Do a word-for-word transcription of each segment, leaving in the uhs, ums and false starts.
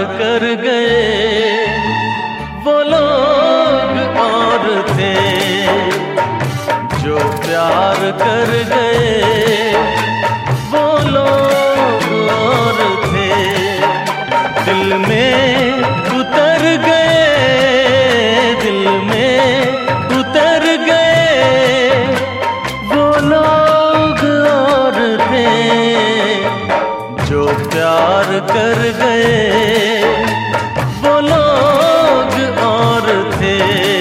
कर गए वो लोग और थे, जो प्यार कर गए वो लोग और थे। दिल में उतर गए, दिल में उतर गए वो लोग और थे, जो प्यार कर गए वो लोग और थे,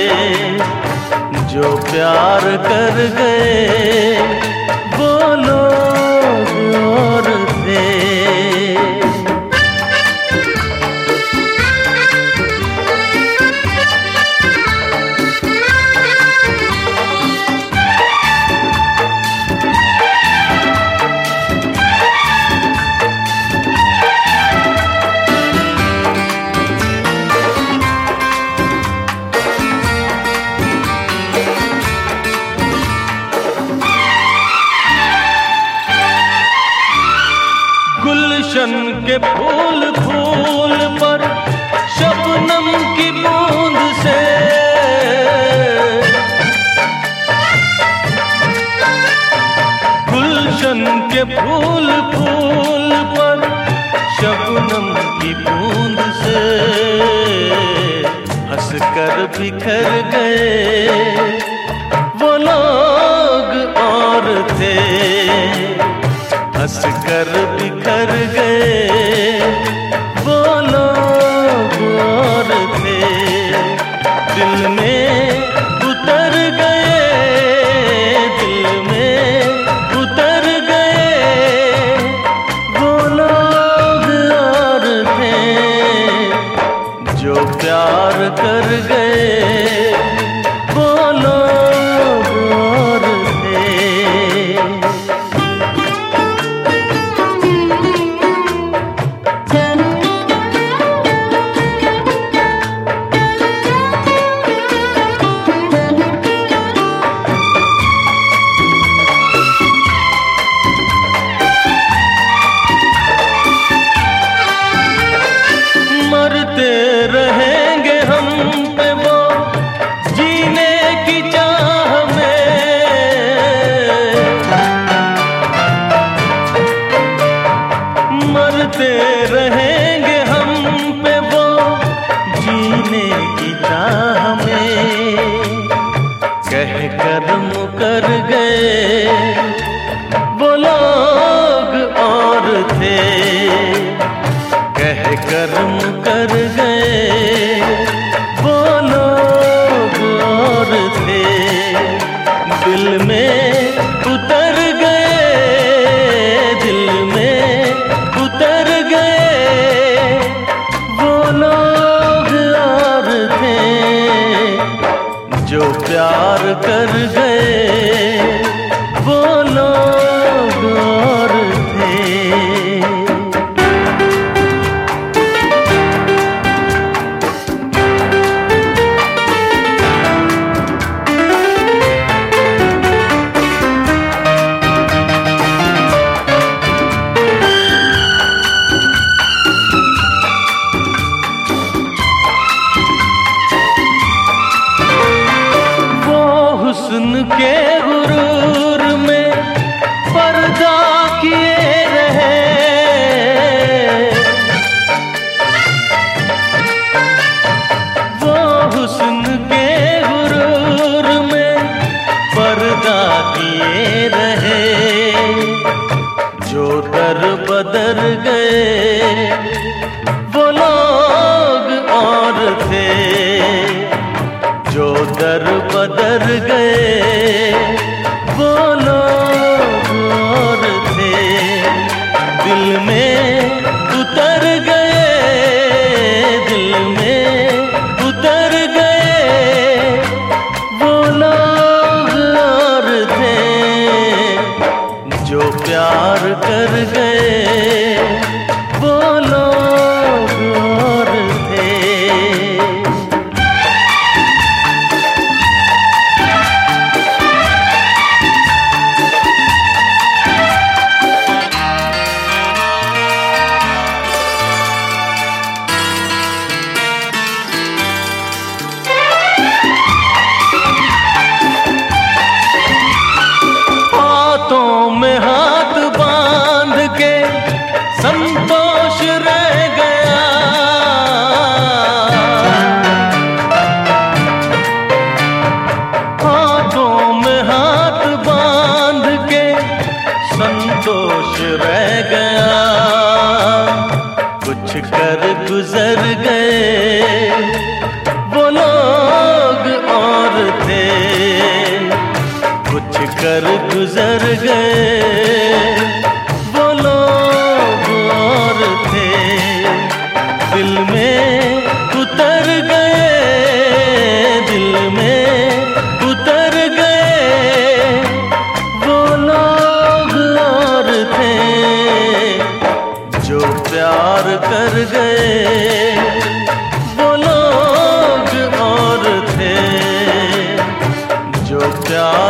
जो प्यार कर गए वो लोग और थे। गुलशन के फूल फूल पर शबनम की बूंद से, गुलशन के फूल फूल पर शबनम की बूंद से हंसकर बिखर गए वो लोग और थे, हंसकर बिखर गए वो लोग और थे। दिल में उतर गए, दिल में उतर गए वो लोग और थे, जो प्यार कर गए वो लोग और थे। रहेंगे हम पे वो जीने की चाह में, मरते रहेंगे हम पे वो जीने की चाह में। कह कर मुकर गए वो लोग और थे, कह कर मुकर गए वो लोग और थे। दिल में उतर गए, दिल में उतर गए वो लोग और थे, जो प्यार कर गए वो लोग और थे। हुस्न के गुरूर में पर्दा किए रहे, वो हुस्न के गुरूर में पर्दा किए रहे, जो दर बदर गए वो लोग और थे, जो दर बदर गए वो लोग और थे। दिल में उतर गए, दिल में उतर गए वो लोग और थे, जो प्यार कर गए वो लोग और थे। गुजर गए वो लोग और थे, कुछ कर गुजर गए वो लोग और थे। दिल में उतर गए, दिल में उतर गए वो लोग और थे, जो प्यार कर गए वो लोग और थे, जो प्यार